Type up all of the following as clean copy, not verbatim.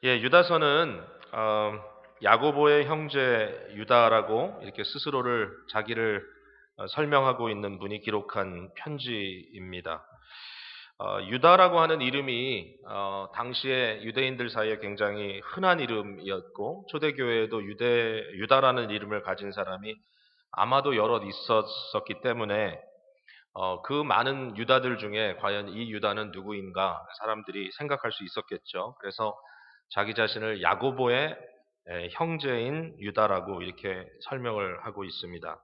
유다서는 야고보의 형제 유다라고 이렇게 스스로를 자기를 설명하고 있는 분이 기록한 편지입니다. 유다라고 하는 이름이 당시에 유대인들 사이에 굉장히 흔한 이름이었고 초대교회에도 유다라는 이름을 가진 사람이 아마도 여럿 있었기 때문에 그 많은 유다들 중에 과연 이 유다는 누구인가 사람들이 생각할 수 있었겠죠. 그래서 자기 자신을 야고보의 형제인 유다라고 이렇게 설명을 하고 있습니다.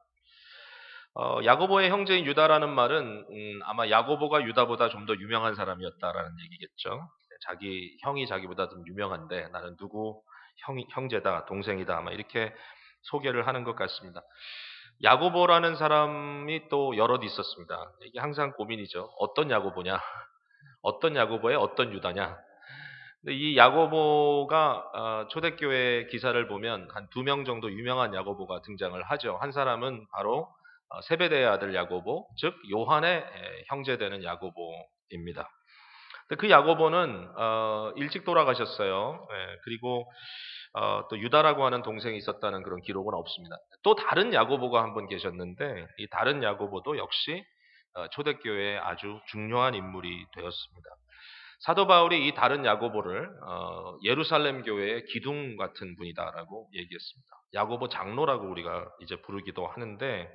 야고보의 형제인 유다라는 말은 아마 야고보가 유다보다 좀 더 유명한 사람이었다라는 얘기겠죠. 자기 형이 자기보다 좀 유명한데 나는 누구 형제다, 동생이다, 아마 이렇게 소개를 하는 것 같습니다. 야고보라는 사람이 또 여럿 있었습니다. 이게 항상 고민이죠. 어떤 야고보냐? 어떤 야고보의 어떤 유다냐? 근데 이 야고보가 초대교회 기사를 보면 한 두 명 정도 유명한 야고보가 등장을 하죠. 한 사람은 바로 세베대의 아들 야고보, 즉 요한의 형제되는 야고보입니다. 근데 그 야고보는 일찍 돌아가셨어요. 그리고 또 유다라고 하는 동생이 있었다는 그런 기록은 없습니다. 또 다른 야고보가 한 분 계셨는데 이 다른 야고보도 역시 초대교회의 아주 중요한 인물이 되었습니다. 사도 바울이 이 다른 야고보를 예루살렘 교회의 기둥 같은 분이다라고 얘기했습니다. 야고보 장로라고 우리가 이제 부르기도 하는데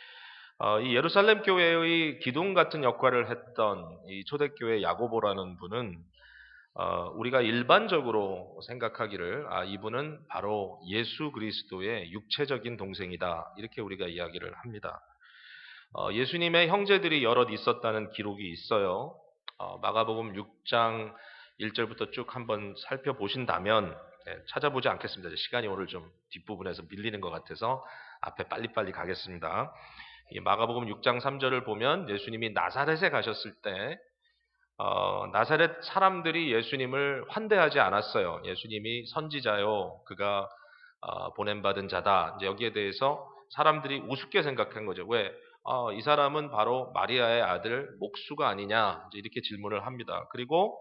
이 예루살렘 교회의 기둥 같은 역할을 했던 이 초대교회 야고보라는 분은 우리가 일반적으로 생각하기를 이분은 바로 예수 그리스도의 육체적인 동생이다 이렇게 우리가 이야기를 합니다. 예수님의 형제들이 여럿 있었다는 기록이 있어요. 마가복음 6장 1절부터 쭉 한번 살펴보신다면 찾아보지 않겠습니다. 시간이 오늘 좀 뒷부분에서 밀리는 것 같아서 앞에 빨리빨리 가겠습니다. 이 마가복음 6장 3절을 보면 예수님이 나사렛에 가셨을 때 나사렛 사람들이 예수님을 환대하지 않았어요. 예수님이 선지자요, 그가 보냄받은 자다. 이제 여기에 대해서 사람들이 우습게 생각한 거죠. 왜? 이 사람은 바로 마리아의 아들 목수가 아니냐? 이제 이렇게 질문을 합니다. 그리고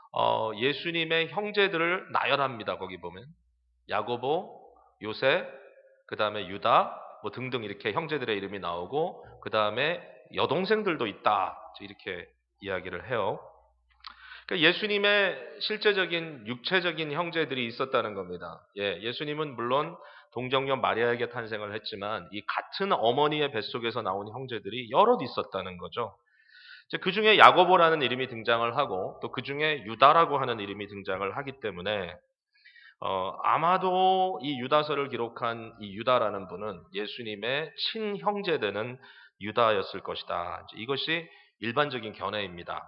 예수님의 형제들을 나열합니다. 거기 보면 야고보, 요셉, 그 다음에 유다, 뭐 등등 이렇게 형제들의 이름이 나오고 그 다음에 여동생들도 있다. 이렇게 이야기를 해요. 그러니까 예수님의 실제적인 육체적인 형제들이 있었다는 겁니다. 예수님은 물론 동정녀 마리아에게 탄생을 했지만 이 같은 어머니의 뱃속에서 나온 형제들이 여럿 있었다는 거죠. 그 중에 야고보라는 이름이 등장을 하고 또 그 중에 유다라고 하는 이름이 등장을 하기 때문에 아마도 이 유다서를 기록한 이 유다라는 분은 예수님의 친형제되는 유다였을 것이다. 이것이 일반적인 견해입니다.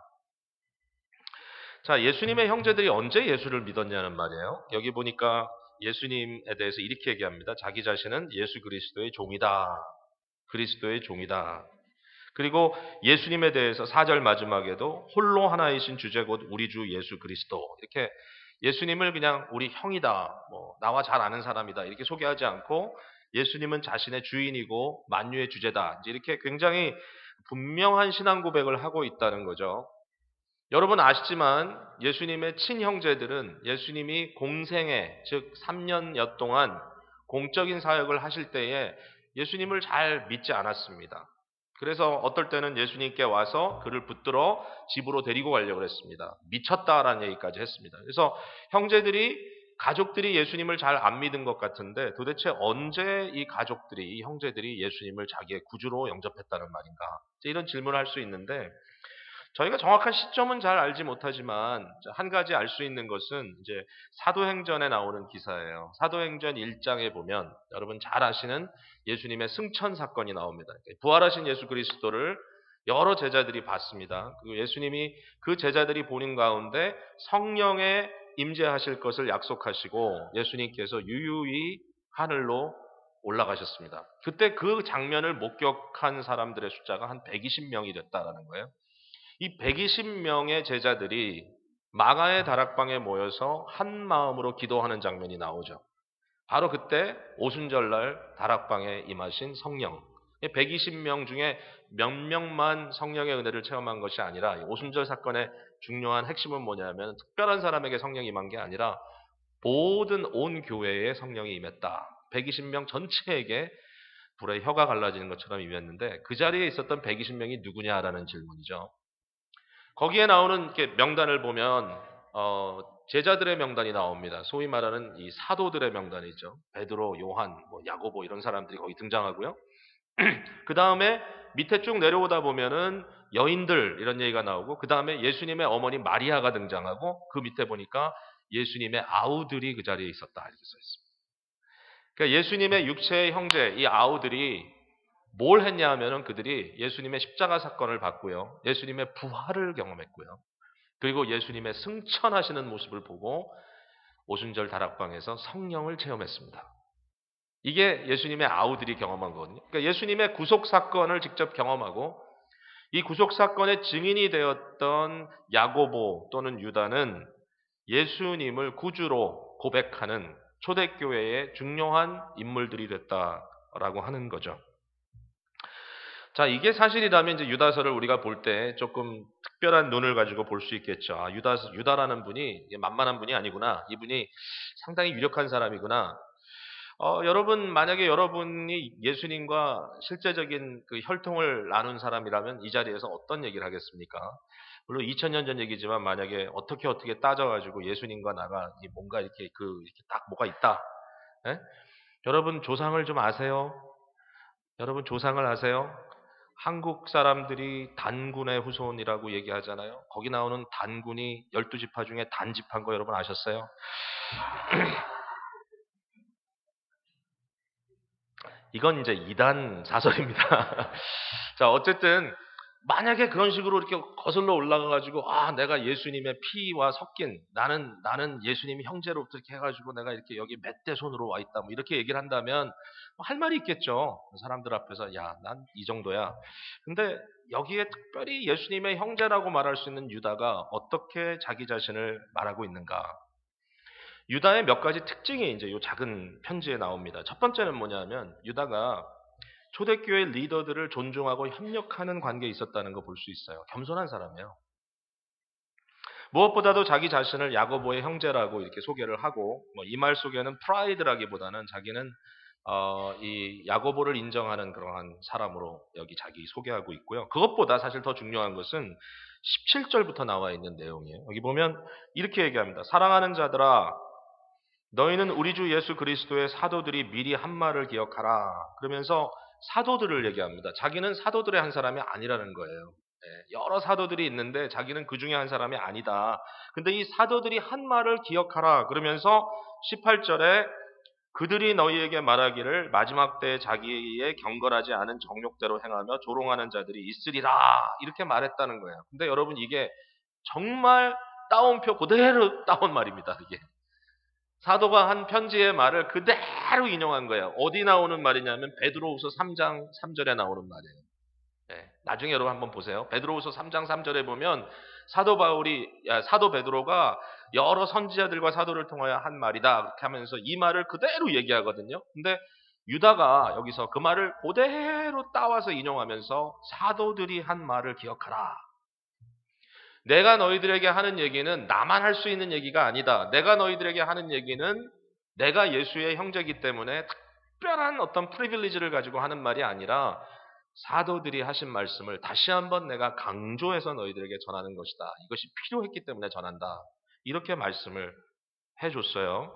자, 예수님의 형제들이 언제 예수를 믿었냐는 말이에요. 여기 보니까 예수님에 대해서 이렇게 얘기합니다. 자기 자신은 예수 그리스도의 종이다. 그리스도의 종이다. 그리고 예수님에 대해서 4절 마지막에도 홀로 하나이신 주제 곧 우리 주 예수 그리스도 이렇게 예수님을 그냥 우리 형이다, 뭐 나와 잘 아는 사람이다 이렇게 소개하지 않고 예수님은 자신의 주인이고 만유의 주제다 이렇게 굉장히 분명한 신앙 고백을 하고 있다는 거죠. 여러분 아시지만 예수님의 친형제들은 예수님이 공생애 즉 3년여 동안 공적인 사역을 하실 때에 예수님을 잘 믿지 않았습니다. 그래서 어떨 때는 예수님께 와서 그를 붙들어 집으로 데리고 가려고 했습니다. 미쳤다라는 얘기까지 했습니다. 그래서 가족들이 예수님을 잘 안 믿은 것 같은데 도대체 언제 이 가족들이, 이 형제들이 예수님을 자기의 구주로 영접했다는 말인가? 이런 질문을 할 수 있는데 저희가 정확한 시점은 잘 알지 못하지만 한 가지 알 수 있는 것은 이제 사도행전에 나오는 기사예요. 사도행전 1장에 보면 여러분 잘 아시는 예수님의 승천 사건이 나옵니다. 부활하신 예수 그리스도를 여러 제자들이 봤습니다. 그리고 예수님이 그 제자들이 보는 가운데 성령에 임재하실 것을 약속하시고 예수님께서 유유히 하늘로 올라가셨습니다. 그때 그 장면을 목격한 사람들의 숫자가 한 120명이 됐다라는 거예요. 이 120명의 제자들이 마가의 다락방에 모여서 한 마음으로 기도하는 장면이 나오죠. 바로 그때 오순절날 다락방에 임하신 성령. 120명 중에 몇 명만 성령의 은혜를 체험한 것이 아니라 오순절 사건의 중요한 핵심은 뭐냐면 특별한 사람에게 성령이 임한 게 아니라 모든 온 교회에 성령이 임했다. 120명 전체에게 불의 혀가 갈라지는 것처럼 임했는데 그 자리에 있었던 120명이 누구냐라는 질문이죠. 거기에 나오는 이렇게 명단을 보면 제자들의 명단이 나옵니다. 소위 말하는 이 사도들의 명단이죠. 베드로, 요한, 야고보 이런 사람들이 거기 등장하고요. 그 다음에 밑에 쭉 내려오다 보면은 여인들 이런 얘기가 나오고 그 다음에 예수님의 어머니 마리아가 등장하고 그 밑에 보니까 예수님의 아우들이 그 자리에 있었다 이렇게 써 있습니다. 그러니까 예수님의 육체의 형제 이 아우들이 뭘 했냐 하면은 그들이 예수님의 십자가 사건을 봤고요. 예수님의 부활을 경험했고요. 그리고 예수님의 승천하시는 모습을 보고 오순절 다락방에서 성령을 체험했습니다. 이게 예수님의 아우들이 경험한 거거든요. 그러니까 예수님의 구속 사건을 직접 경험하고 이 구속 사건의 증인이 되었던 야고보 또는 유다는 예수님을 구주로 고백하는 초대교회의 중요한 인물들이 됐다라고 하는 거죠. 자, 이게 사실이라면 이제 유다서를 우리가 볼 때 조금 특별한 눈을 가지고 볼 수 있겠죠. 아, 유다라는 분이 만만한 분이 아니구나. 이분이 상당히 유력한 사람이구나. 여러분, 만약에 여러분이 예수님과 실제적인 그 혈통을 나눈 사람이라면 이 자리에서 어떤 얘기를 하겠습니까? 물론 2000년 전 얘기지만 만약에 어떻게 따져가지고 예수님과 나가 뭔가 이렇게 이렇게 딱 뭐가 있다. 예? 여러분 조상을 좀 아세요? 여러분 조상을 아세요? 한국 사람들이 단군의 후손이라고 얘기하잖아요. 거기 나오는 단군이 12지파 중에 단지파인 거 여러분 아셨어요? 이건 이제 이단 사설입니다. 자, 어쨌든 만약에 그런 식으로 이렇게 거슬러 올라가가지고 내가 예수님의 피와 섞인 나는 예수님이 형제로부터 이렇게 해가지고 내가 이렇게 여기 멧대 손으로 와 있다 뭐 이렇게 얘기를 한다면 할 말이 있겠죠. 사람들 앞에서 야, 난 이 정도야. 근데 여기에 특별히 예수님의 형제라고 말할 수 있는 유다가 어떻게 자기 자신을 말하고 있는가? 유다의 몇 가지 특징이 이제 이 작은 편지에 나옵니다. 첫 번째는 뭐냐면 유다가 초대교회 리더들을 존중하고 협력하는 관계에 있었다는 거 볼 수 있어요. 겸손한 사람이에요. 무엇보다도 자기 자신을 야고보의 형제라고 이렇게 소개를 하고 이 말 속에는 프라이드라기보다는 자기는 이 야고보를 인정하는 그러한 사람으로 여기 자기 소개하고 있고요. 그것보다 사실 더 중요한 것은 17절부터 나와 있는 내용이에요. 여기 보면 이렇게 얘기합니다. 사랑하는 자들아 너희는 우리 주 예수 그리스도의 사도들이 미리 한 말을 기억하라. 그러면서 사도들을 얘기합니다. 자기는 사도들의 한 사람이 아니라는 거예요. 여러 사도들이 있는데 자기는 그 중에 한 사람이 아니다. 근데 이 사도들이 한 말을 기억하라. 그러면서 18절에 그들이 너희에게 말하기를 마지막 때에 자기의 경건하지 않은 정욕대로 행하며 조롱하는 자들이 있으리라. 이렇게 말했다는 거예요. 근데 여러분 이게 정말 따옴표 그대로 따온 말입니다. 이게. 사도가 한 편지의 말을 그대로 인용한 거예요. 어디 나오는 말이냐면 베드로후서 3장 3절에 나오는 말이에요. 나중에 여러분 한번 보세요. 베드로후서 3장 3절에 보면 사도 베드로가 여러 선지자들과 사도를 통하여 한 말이다. 그렇게 하면서 이 말을 그대로 얘기하거든요. 근데 유다가 여기서 그 말을 그대로 따와서 인용하면서 사도들이 한 말을 기억하라. 내가 너희들에게 하는 얘기는 나만 할 수 있는 얘기가 아니다. 내가 너희들에게 하는 얘기는 내가 예수의 형제이기 때문에 특별한 어떤 프리빌리지를 가지고 하는 말이 아니라 사도들이 하신 말씀을 다시 한번 내가 강조해서 너희들에게 전하는 것이다. 이것이 필요했기 때문에 전한다. 이렇게 말씀을 해줬어요.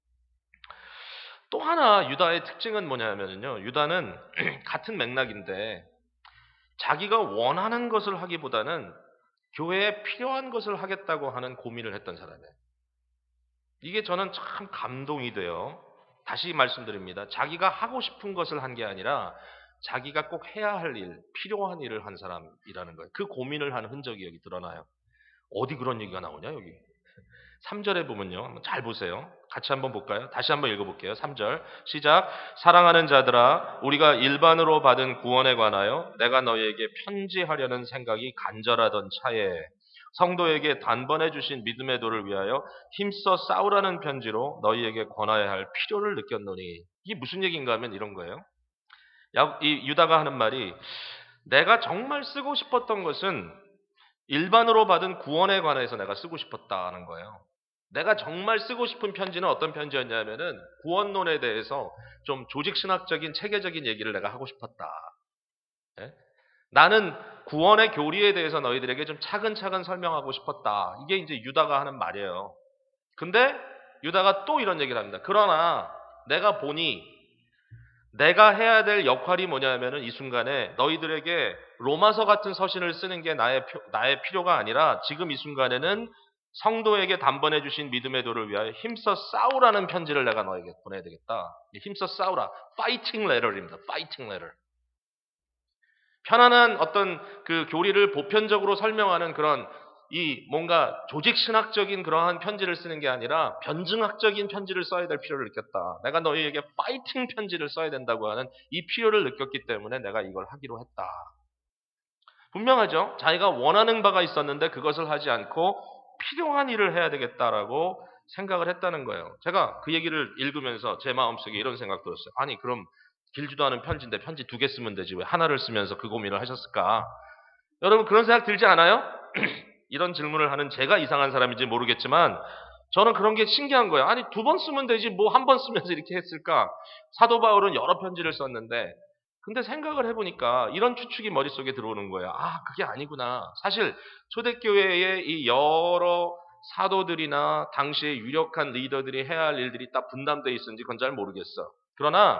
또 하나 유다의 특징은 뭐냐면요. 유다는 같은 맥락인데 자기가 원하는 것을 하기보다는 교회에 필요한 것을 하겠다고 하는 고민을 했던 사람이에요. 이게 저는 참 감동이 돼요. 다시 말씀드립니다. 자기가 하고 싶은 것을 한 게 아니라 자기가 꼭 해야 할 일, 필요한 일을 한 사람이라는 거예요. 그 고민을 하는 흔적이 여기 드러나요. 어디 그런 얘기가 나오냐 여기. 3절에 보면요. 한번 잘 보세요. 같이 한번 볼까요? 다시 한번 읽어볼게요. 3절 시작. 사랑하는 자들아 우리가 일반으로 받은 구원에 관하여 내가 너희에게 편지하려는 생각이 간절하던 차에 성도에게 단번에 주신 믿음의 도를 위하여 힘써 싸우라는 편지로 너희에게 권하여야 할 필요를 느꼈노니 이게 무슨 얘기인가 하면 이런 거예요. 이 유다가 하는 말이 내가 정말 쓰고 싶었던 것은 일반으로 받은 구원에 관해서 내가 쓰고 싶었다는 거예요. 내가 정말 쓰고 싶은 편지는 어떤 편지였냐면은 구원론에 대해서 좀 조직신학적인 체계적인 얘기를 내가 하고 싶었다. 예? 나는 구원의 교리에 대해서 너희들에게 좀 차근차근 설명하고 싶었다. 이게 이제 유다가 하는 말이에요. 근데 유다가 또 이런 얘기를 합니다. 그러나 내가 보니 내가 해야 될 역할이 뭐냐면은 이 순간에 너희들에게 로마서 같은 서신을 쓰는 게 나의 필요가 아니라 지금 이 순간에는 성도에게 단번해 주신 믿음의 도를 위하여 힘써 싸우라는 편지를 내가 너에게 보내야 되겠다. 힘써 싸우라. 파이팅 레터입니다. 파이팅 레터. 편안한 어떤 그 교리를 보편적으로 설명하는 그런 이 뭔가 조직신학적인 그러한 편지를 쓰는 게 아니라 변증학적인 편지를 써야 될 필요를 느꼈다. 내가 너희에게 파이팅 편지를 써야 된다고 하는 이 필요를 느꼈기 때문에 내가 이걸 하기로 했다. 분명하죠? 자기가 원하는 바가 있었는데 그것을 하지 않고 필요한 일을 해야 되겠다라고 생각을 했다는 거예요. 제가 그 얘기를 읽으면서 제 마음속에 이런 생각 들었어요. 아니 그럼 길지도 않은 편지인데 편지 2개 쓰면 되지 왜 하나를 쓰면서 그 고민을 하셨을까? 여러분 그런 생각 들지 않아요? 이런 질문을 하는 제가 이상한 사람인지 모르겠지만 저는 그런 게 신기한 거예요. 아니 2번 쓰면 되지 뭐 한 번 쓰면서 이렇게 했을까? 사도 바울은 여러 편지를 썼는데 근데 생각을 해보니까 이런 추측이 머릿속에 들어오는 거예요. 아 그게 아니구나. 사실 초대교회의 이 여러 사도들이나 당시의 유력한 리더들이 해야 할 일들이 딱 분담되어 있었는지 그건 잘 모르겠어. 그러나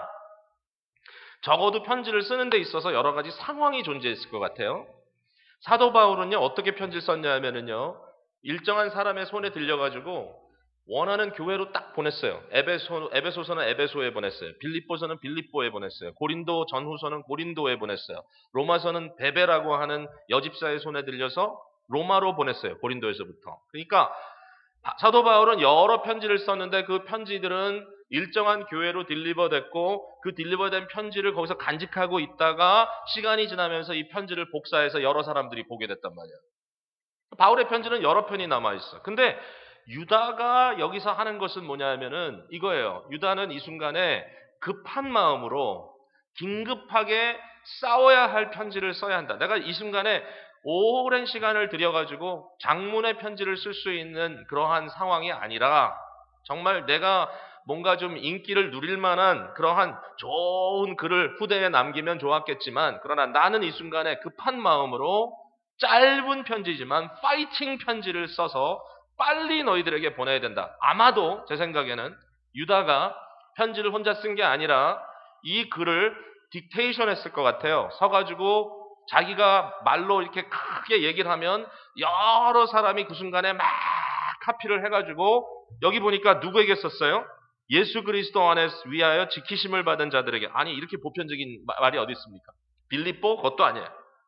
적어도 편지를 쓰는 데 있어서 여러 가지 상황이 존재했을 것 같아요. 사도 바울은요, 어떻게 편지를 썼냐 하면은요, 일정한 사람의 손에 들려가지고 원하는 교회로 딱 보냈어요. 에베소서는 에베소에 보냈어요. 빌립보서는 빌립보에 보냈어요. 고린도 전후서는 고린도에 보냈어요. 로마서는 베베라고 하는 여집사의 손에 들려서 로마로 보냈어요. 고린도에서부터. 그러니까 사도 바울은 여러 편지를 썼는데 그 편지들은 일정한 교회로 딜리버됐고 그 딜리버된 편지를 거기서 간직하고 있다가 시간이 지나면서 이 편지를 복사해서 여러 사람들이 보게 됐단 말이에요. 바울의 편지는 여러 편이 남아있어. 근데 유다가 여기서 하는 것은 뭐냐면은 이거예요. 유다는 이 순간에 급한 마음으로 긴급하게 싸워야 할 편지를 써야 한다. 내가 이 순간에 오랜 시간을 들여가지고 장문의 편지를 쓸 수 있는 그러한 상황이 아니라 정말 내가 뭔가 좀 인기를 누릴 만한 그러한 좋은 글을 후대에 남기면 좋았겠지만 그러나 나는 이 순간에 급한 마음으로 짧은 편지지만 파이팅 편지를 써서 빨리 너희들에게 보내야 된다. 아마도 제 생각에는 유다가 편지를 혼자 쓴 게 아니라 이 글을 딕테이션 했을 것 같아요. 서가지고 자기가 말로 이렇게 크게 얘기를 하면 여러 사람이 그 순간에 막 카피를 해가지고 여기 보니까 누구에게 썼어요? 예수 그리스도 안에 위하여 지키심을 받은 자들에게. 아니 이렇게 보편적인 말이 어디 있습니까? 빌립보 그것도 아니에요.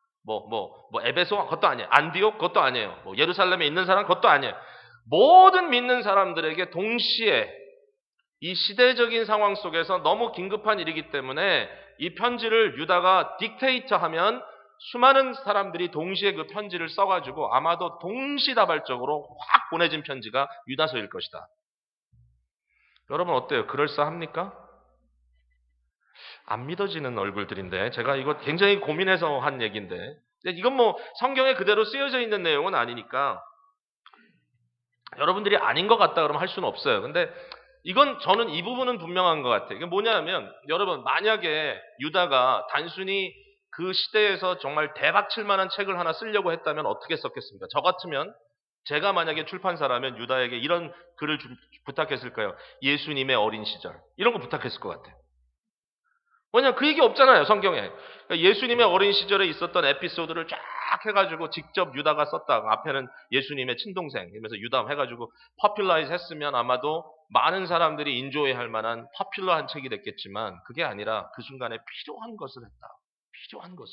에베소 그것도 아니에요. 안디옥 그것도 아니에요. 예루살렘에 있는 사람 그것도 아니에요. 모든 믿는 사람들에게 동시에 이 시대적인 상황 속에서 너무 긴급한 일이기 때문에 이 편지를 유다가 딕테이터 하면 수많은 사람들이 동시에 그 편지를 써가지고 아마도 동시다발적으로 확 보내진 편지가 유다서일 것이다. 여러분 어때요? 그럴싸합니까? 안 믿어지는 얼굴들인데 제가 이거 굉장히 고민해서 한 얘기인데 이건 뭐 성경에 그대로 쓰여져 있는 내용은 아니니까 여러분들이 아닌 것 같다 그러면 할 수는 없어요. 근데 이건 저는 이 부분은 분명한 것 같아요. 이게 뭐냐면 여러분 만약에 유다가 단순히 그 시대에서 정말 대박칠 만한 책을 하나 쓰려고 했다면 어떻게 썼겠습니까? 저 같으면 제가 만약에 출판사라면 유다에게 이런 글을 부탁했을까요? 예수님의 어린 시절 이런 거 부탁했을 것 같아요. 왜냐면 그 얘기 없잖아요, 성경에. 그러니까 예수님의 어린 시절에 있었던 에피소드를 쫙 해가지고 직접 유다가 썼다가 앞에는 예수님의 친동생, 이러면서 유다 해가지고 퍼퓰라이즈 했으면 아마도 많은 사람들이 인조해할 만한 퍼퓰러한 책이 됐겠지만 그게 아니라 그 순간에 필요한 것을 했다. 필요한 것을.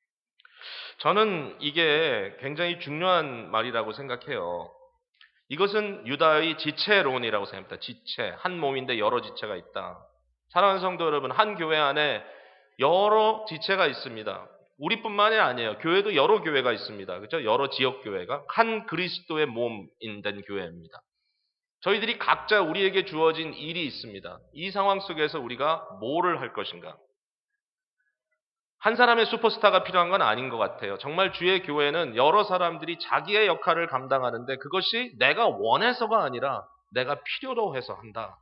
저는 이게 굉장히 중요한 말이라고 생각해요. 이것은 유다의 지체론이라고 생각합니다. 지체. 한 몸인데 여러 지체가 있다. 사랑하는 성도 여러분, 한 교회 안에 여러 지체가 있습니다. 우리뿐만이 아니에요. 교회도 여러 교회가 있습니다. 그렇죠? 여러 지역 교회가 한 그리스도의 몸인 된 교회입니다. 저희들이 각자 우리에게 주어진 일이 있습니다. 이 상황 속에서 우리가 뭐를 할 것인가? 한 사람의 슈퍼스타가 필요한 건 아닌 것 같아요. 정말 주의 교회는 여러 사람들이 자기의 역할을 감당하는데 그것이 내가 원해서가 아니라 내가 필요로 해서 한다.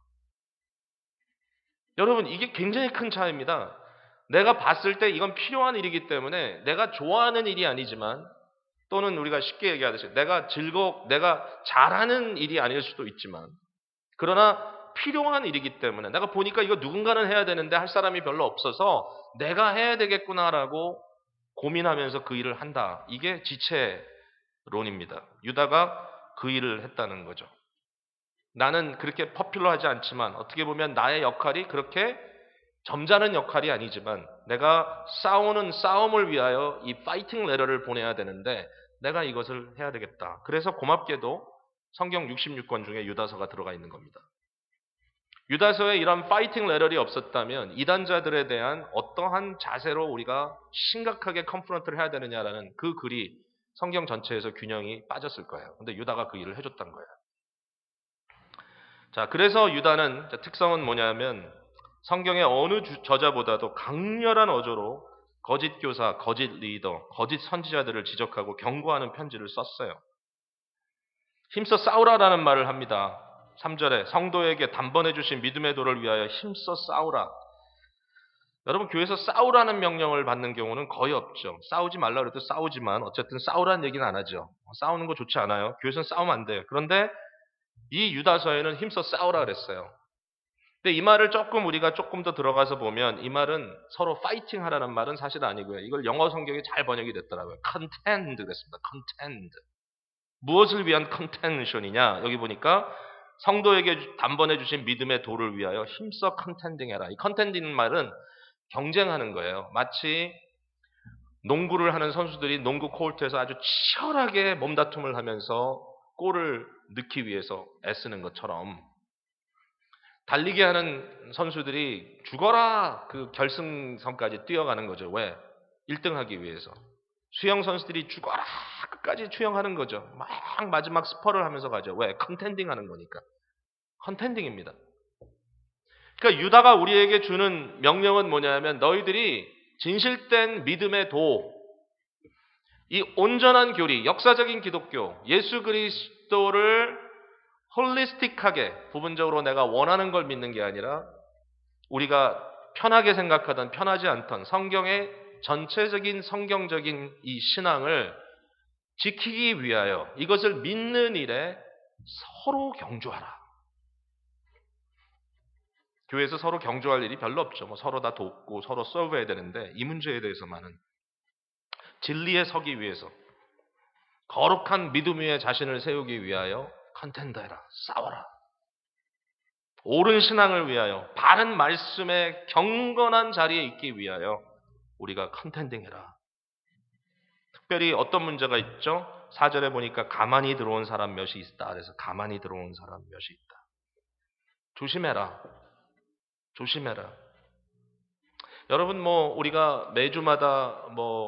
여러분, 이게 굉장히 큰 차이입니다. 내가 봤을 때 이건 필요한 일이기 때문에 내가 좋아하는 일이 아니지만 또는 우리가 쉽게 얘기하듯이 내가 잘하는 일이 아닐 수도 있지만 그러나 필요한 일이기 때문에 내가 보니까 이거 누군가는 해야 되는데 할 사람이 별로 없어서 내가 해야 되겠구나라고 고민하면서 그 일을 한다. 이게 지체론입니다. 유다가 그 일을 했다는 거죠. 나는 그렇게 퍼퓰러하지 않지만 어떻게 보면 나의 역할이 그렇게 점잖은 역할이 아니지만 내가 싸우는 싸움을 위하여 이 파이팅 레터를 보내야 되는데 내가 이것을 해야 되겠다. 그래서 고맙게도 성경 66권 중에 유다서가 들어가 있는 겁니다. 유다서에 이런 파이팅 레터이 없었다면 이단자들에 대한 어떠한 자세로 우리가 심각하게 컨프런트를 해야 되느냐라는 그 글이 성경 전체에서 균형이 빠졌을 거예요. 근데 유다가 그 일을 해줬던 거예요. 자, 그래서 유다는 특성은 뭐냐면 성경의 어느 저자보다도 강렬한 어조로 거짓 교사, 거짓 리더, 거짓 선지자들을 지적하고 경고하는 편지를 썼어요. 힘써 싸우라라는 말을 합니다. 3절에 성도에게 단번해 주신 믿음의 도를 위하여 힘써 싸우라. 여러분, 교회에서 싸우라는 명령을 받는 경우는 거의 없죠. 싸우지 말라 그래도 싸우지만 어쨌든 싸우라는 얘기는 안 하죠. 싸우는 거 좋지 않아요. 교회에서는 싸우면 안 돼요. 그런데 이 유다서에는 힘써 싸우라 그랬어요. 근데 이 말을 우리가 조금 더 들어가서 보면 이 말은 서로 파이팅 하라는 말은 사실 아니고요. 이걸 영어 성경에 잘 번역이 됐더라고요. contend 그랬습니다. contend. 무엇을 위한 컨텐션이냐? 여기 보니까 성도에게 단번해 주신 믿음의 도를 위하여 힘써 컨텐딩 해라. 이 컨텐딩 말은 경쟁하는 거예요. 마치 농구를 하는 선수들이 농구 코트에서 아주 치열하게 몸다툼을 하면서 골을 넣기 위해서 애쓰는 것처럼 달리기 하는 선수들이 죽어라 그 결승선까지 뛰어가는 거죠. 왜? 1등 하기 위해서. 수영 선수들이 죽어라 끝까지 수영하는 거죠. 막 마지막 스퍼를 하면서 가죠. 왜? 컨텐딩 하는 거니까. 컨텐딩입니다. 그러니까 유다가 우리에게 주는 명령은 뭐냐면 너희들이 진실된 믿음의 도, 이 온전한 교리, 역사적인 기독교, 예수 그리스도를 홀리스틱하게 부분적으로 내가 원하는 걸 믿는 게 아니라 우리가 편하게 생각하던 편하지 않던 성경의 전체적인 성경적인 이 신앙을 지키기 위하여 이것을 믿는 일에 서로 경주하라. 교회에서 서로 경주할 일이 별로 없죠. 서로 다 돕고 서로 서브해야 되는데 이 문제에 대해서만은 진리에 서기 위해서 거룩한 믿음 위에 자신을 세우기 위하여 컨텐더해라. 싸워라. 옳은 신앙을 위하여 바른 말씀의 경건한 자리에 있기 위하여 우리가 컨텐딩해라. 특별히 어떤 문제가 있죠? 4절에 보니까 가만히 들어온 사람 몇이 있다. 그래서 가만히 들어온 사람 몇이 있다. 조심해라. 조심해라. 여러분 우리가 매주마다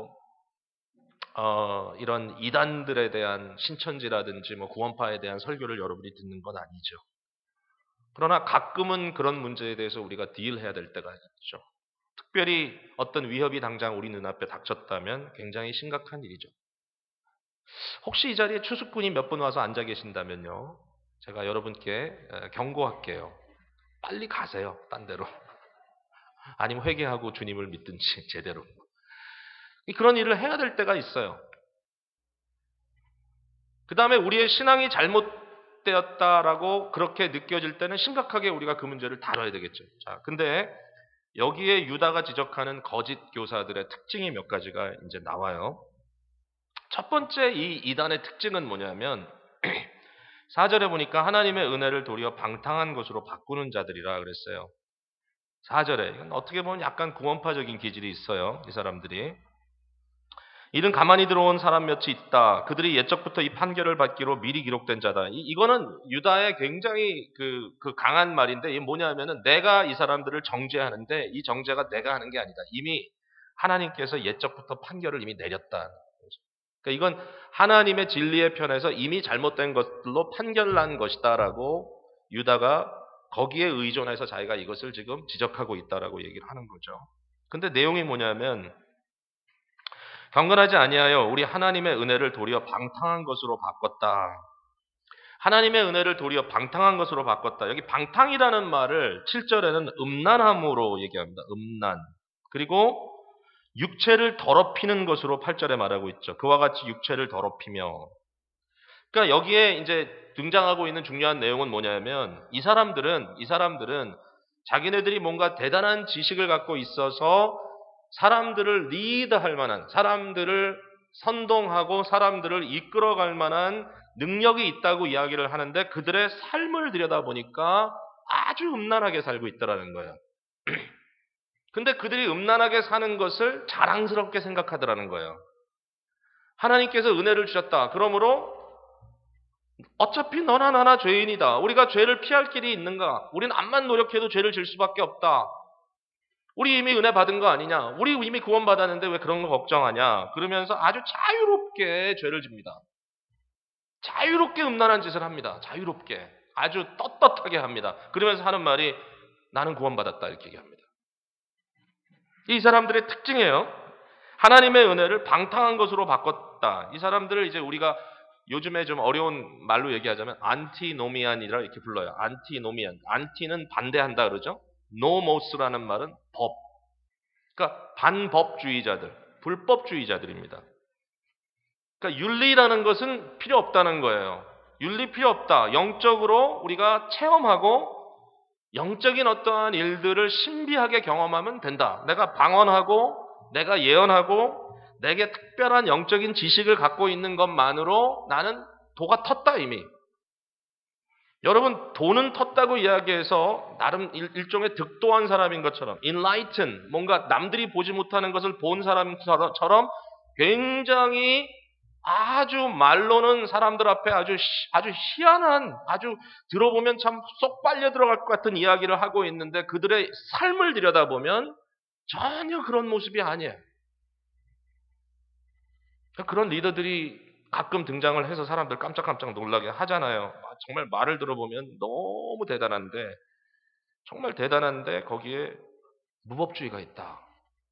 이런 이단들에 대한 신천지라든지 구원파에 대한 설교를 여러분이 듣는 건 아니죠. 그러나 가끔은 그런 문제에 대해서 우리가 딜해야 될 때가 있죠. 특별히 어떤 위협이 당장 우리 눈앞에 닥쳤다면 굉장히 심각한 일이죠. 혹시 이 자리에 추수꾼이 몇 분 와서 앉아 계신다면요. 제가 여러분께 경고할게요. 빨리 가세요. 딴 데로. 아니면 회개하고 주님을 믿든지 제대로. 그런 일을 해야 될 때가 있어요. 그 다음에 우리의 신앙이 잘못되었다라고 그렇게 느껴질 때는 심각하게 우리가 그 문제를 다뤄야 되겠죠. 자, 근데 여기에 유다가 지적하는 거짓 교사들의 특징이 몇 가지가 이제 나와요. 첫 번째 이 이단의 특징은 뭐냐면 4절에 보니까 하나님의 은혜를 도리어 방탕한 것으로 바꾸는 자들이라 그랬어요. 4절에 이건 어떻게 보면 약간 구원파적인 기질이 있어요. 이 사람들이. 이는 가만히 들어온 사람 몇이 있다. 그들이 옛적부터 이 판결을 받기로 미리 기록된 자다. 이거는 유다의 굉장히 그 강한 말인데 이게 뭐냐면은 내가 이 사람들을 정죄하는데 이 정죄가 내가 하는 게 아니다. 이미 하나님께서 옛적부터 판결을 이미 내렸다. 그러니까 이건 하나님의 진리의 편에서 이미 잘못된 것들로 판결난 것이다라고 유다가 거기에 의존해서 자기가 이것을 지금 지적하고 있다라고 얘기를 하는 거죠. 근데 내용이 뭐냐면 경건하지 아니하여 우리 하나님의 은혜를 도리어 방탕한 것으로 바꿨다. 하나님의 은혜를 도리어 방탕한 것으로 바꿨다. 여기 방탕이라는 말을 7절에는 음란함으로 얘기합니다. 음란. 그리고 육체를 더럽히는 것으로 8절에 말하고 있죠. 그와 같이 육체를 더럽히며. 그러니까 여기에 이제 등장하고 있는 중요한 내용은 뭐냐면 이 사람들은 자기네들이 뭔가 대단한 지식을 갖고 있어서 사람들을 리드할 만한, 사람들을 선동하고 사람들을 이끌어갈 만한 능력이 있다고 이야기를 하는데 그들의 삶을 들여다보니까 아주 음란하게 살고 있다라는 거예요. 근데 그들이 음란하게 사는 것을 자랑스럽게 생각하더라는 거예요. 하나님께서 은혜를 주셨다. 그러므로 어차피 너나 나나 죄인이다. 우리가 죄를 피할 길이 있는가? 우린 암만 노력해도 죄를 질 수밖에 없다. 우리 이미 은혜 받은 거 아니냐? 우리 이미 구원받았는데 왜 그런 거 걱정하냐? 그러면서 아주 자유롭게 죄를 집니다. 자유롭게 음란한 짓을 합니다. 자유롭게. 아주 떳떳하게 합니다. 그러면서 하는 말이 나는 구원받았다 이렇게 얘기합니다. 이 사람들의 특징이에요. 하나님의 은혜를 방탕한 것으로 바꿨다. 이 사람들을 이제 우리가 요즘에 좀 어려운 말로 얘기하자면 안티노미안이라 이렇게 불러요. 안티노미안. 안티는 반대한다 그러죠. 노모스라는 말은 법. 그러니까 반법주의자들, 불법주의자들입니다. 그러니까 윤리라는 것은 필요 없다는 거예요. 윤리 필요 없다. 영적으로 우리가 체험하고 영적인 어떠한 일들을 신비하게 경험하면 된다. 내가 방언하고 내가 예언하고 내게 특별한 영적인 지식을 갖고 있는 것만으로 나는 도가 텄다 이미. 여러분 돈은 텄다고 이야기해서 나름 일종의 득도한 사람인 것처럼 enlighten, 뭔가 남들이 보지 못하는 것을 본 사람처럼 굉장히 아주 말로는 사람들 앞에 아주 희한한, 아주 들어보면 참 쏙 빨려 들어갈 것 같은 이야기를 하고 있는데 그들의 삶을 들여다보면 전혀 그런 모습이 아니에요. 그런 리더들이 가끔 등장을 해서 사람들 깜짝깜짝 놀라게 하잖아요. 정말 말을 들어보면 너무 대단한데, 정말 대단한데 거기에 무법주의가 있다.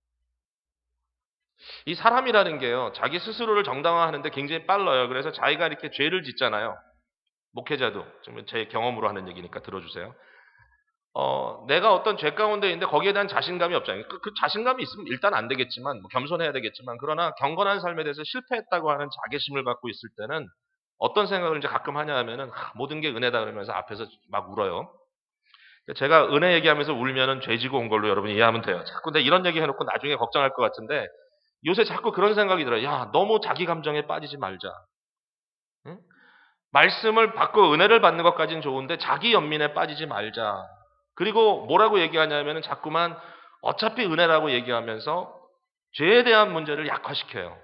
이 사람이라는 게요, 자기 스스로를 정당화하는데 굉장히 빨라요. 그래서 자기가 이렇게 죄를 짓잖아요. 목회자도, 제 경험으로 하는 얘기니까 들어주세요. 내가 어떤 죄 가운데 있는데 거기에 대한 자신감이 없잖아요. 그 자신감이 있으면 일단 안 되겠지만, 겸손해야 되겠지만, 그러나 경건한 삶에 대해서 실패했다고 하는 자괴심을 갖고 있을 때는 어떤 생각을 이제 가끔 하냐 하면은, 모든 게 은혜다 그러면서 앞에서 막 울어요. 제가 은혜 얘기하면서 울면은 죄지고 온 걸로 여러분이 이해하면 돼요. 자꾸 근데 이런 얘기 해놓고 나중에 걱정할 것 같은데, 요새 자꾸 그런 생각이 들어요. 야, 너무 자기 감정에 빠지지 말자. 응? 말씀을 받고 은혜를 받는 것까지는 좋은데 자기 연민에 빠지지 말자. 그리고 뭐라고 얘기하냐면 자꾸만 어차피 은혜라고 얘기하면서 죄에 대한 문제를 약화시켜요.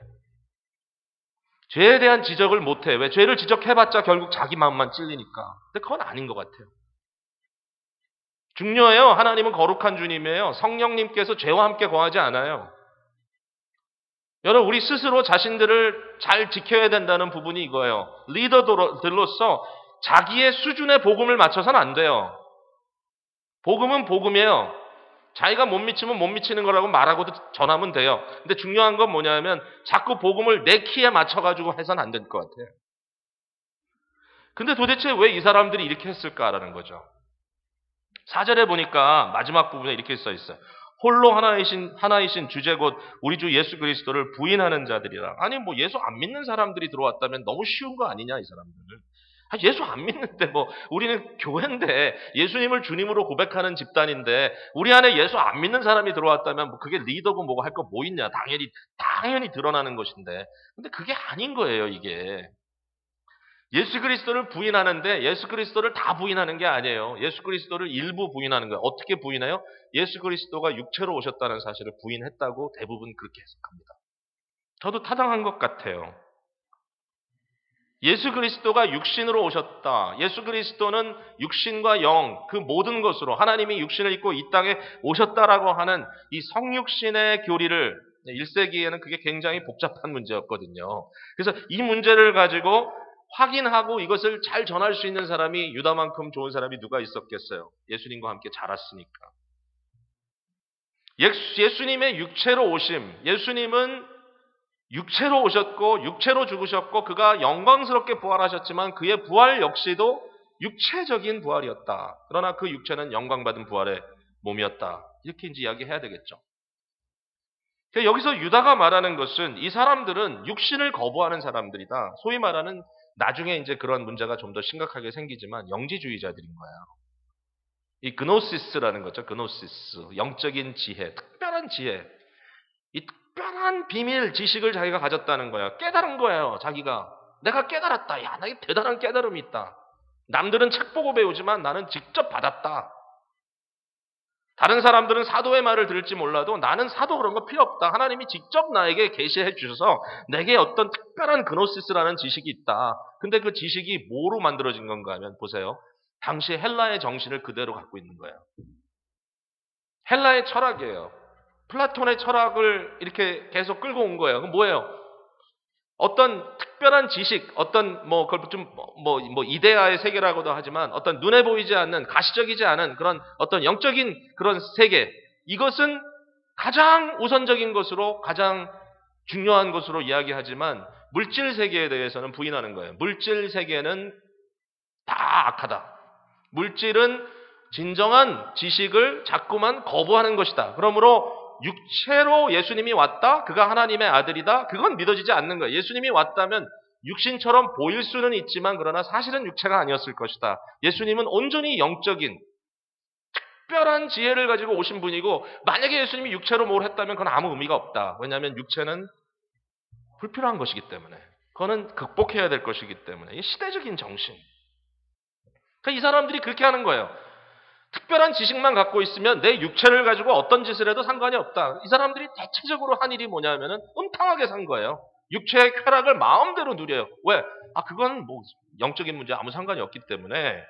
죄에 대한 지적을 못해. 왜? 죄를 지적해봤자 결국 자기 마음만 찔리니까. 근데 그건 아닌 것 같아요. 중요해요. 하나님은 거룩한 주님이에요. 성령님께서 죄와 함께 거하지 않아요. 여러분, 우리 스스로 자신들을 잘 지켜야 된다는 부분이 이거예요. 리더들로서 자기의 수준의 복음을 맞춰서는 안 돼요. 복음은 복음이에요. 자기가 못 미치면 못 미치는 거라고 말하고도 전하면 돼요. 근데 중요한 건 뭐냐면 자꾸 복음을 내 키에 맞춰가지고 해서는 안 될 것 같아요. 근데 도대체 왜 이 사람들이 이렇게 했을까라는 거죠. 4절에 보니까 마지막 부분에 이렇게 써 있어요. 홀로 하나이신 주제 곧 우리 주 예수 그리스도를 부인하는 자들이라. 아니 뭐 예수 안 믿는 사람들이 들어왔다면 너무 쉬운 거 아니냐 이 사람들은. 예수 안 믿는데 뭐 우리는 교회인데 예수님을 주님으로 고백하는 집단인데 우리 안에 예수 안 믿는 사람이 들어왔다면 뭐 그게 리더고 뭐고 할 거 뭐 있냐. 당연히 드러나는 것인데. 근데 그게 아닌 거예요 이게. 예수 그리스도를 부인하는데 예수 그리스도를 다 부인하는 게 아니에요. 예수 그리스도를 일부 부인하는 거예요. 어떻게 부인해요? 예수 그리스도가 육체로 오셨다는 사실을 부인했다고 대부분 그렇게 해석합니다. 저도 타당한 것 같아요. 예수 그리스도가 육신으로 오셨다. 예수 그리스도는 육신과 영, 그 모든 것으로 하나님이 육신을 입고 이 땅에 오셨다라고 하는 이 성육신의 교리를 1세기에는 그게 굉장히 복잡한 문제였거든요. 그래서 이 문제를 가지고 확인하고 이것을 잘 전할 수 있는 사람이 유다만큼 좋은 사람이 누가 있었겠어요? 예수님과 함께 자랐으니까. 예수님의 육체로 오심, 예수님은 육체로 오셨고 육체로 죽으셨고 그가 영광스럽게 부활하셨지만 그의 부활 역시도 육체적인 부활이었다. 그러나 그 육체는 영광받은 부활의 몸이었다. 이렇게 이제 이야기해야 되겠죠. 그러니까 여기서 유다가 말하는 것은 이 사람들은 육신을 거부하는 사람들이다. 소위 말하는 나중에 이제 그런 문제가 좀 더 심각하게 생기지만 영지주의자들인 거예요. 이 그노시스라는 거죠. 그노시스. 영적인 지혜, 특별한 지혜. 이 특별한 비밀 지식을 자기가 가졌다는 거야. 깨달은 거예요. 자기가. 내가 깨달았다. 야, 나게 대단한 깨달음이 있다. 남들은 책 보고 배우지만 나는 직접 받았다. 다른 사람들은 사도의 말을 들을지 몰라도 나는 사도 그런 거 필요 없다. 하나님이 직접 나에게 계시해 주셔서 내게 어떤 특별한 그노시스라는 지식이 있다. 근데 그 지식이 뭐로 만들어진 건가 하면 보세요. 당시 헬라의 정신을 그대로 갖고 있는 거예요. 헬라의 철학이에요. 플라톤의 철학을 이렇게 계속 끌고 온 거예요. 그럼 뭐예요? 어떤 특별한 지식, 어떤 그걸 좀 이데아의 세계라고도 하지만 어떤 눈에 보이지 않는 가시적이지 않은 그런 어떤 영적인 그런 세계, 이것은 가장 우선적인 것으로 가장 중요한 것으로 이야기하지만 물질 세계에 대해서는 부인하는 거예요. 물질 세계는 다 악하다. 물질은 진정한 지식을 자꾸만 거부하는 것이다. 그러므로 육체로 예수님이 왔다. 그가 하나님의 아들이다. 그건 믿어지지 않는 거예요. 예수님이 왔다면 육신처럼 보일 수는 있지만 그러나 사실은 육체가 아니었을 것이다. 예수님은 온전히 영적인 특별한 지혜를 가지고 오신 분이고 만약에 예수님이 육체로 뭘 했다면 그건 아무 의미가 없다. 왜냐하면 육체는 불필요한 것이기 때문에. 그거는 극복해야 될 것이기 때문에. 이 시대적인 정신. 그러니까 이 사람들이 그렇게 하는 거예요. 특별한 지식만 갖고 있으면 내 육체를 가지고 어떤 짓을 해도 상관이 없다. 이 사람들이 대체적으로 한 일이 뭐냐면은 음탕하게 산 거예요. 육체의 쾌락을 마음대로 누려요. 왜? 그건 영적인 문제 아무 상관이 없기 때문에.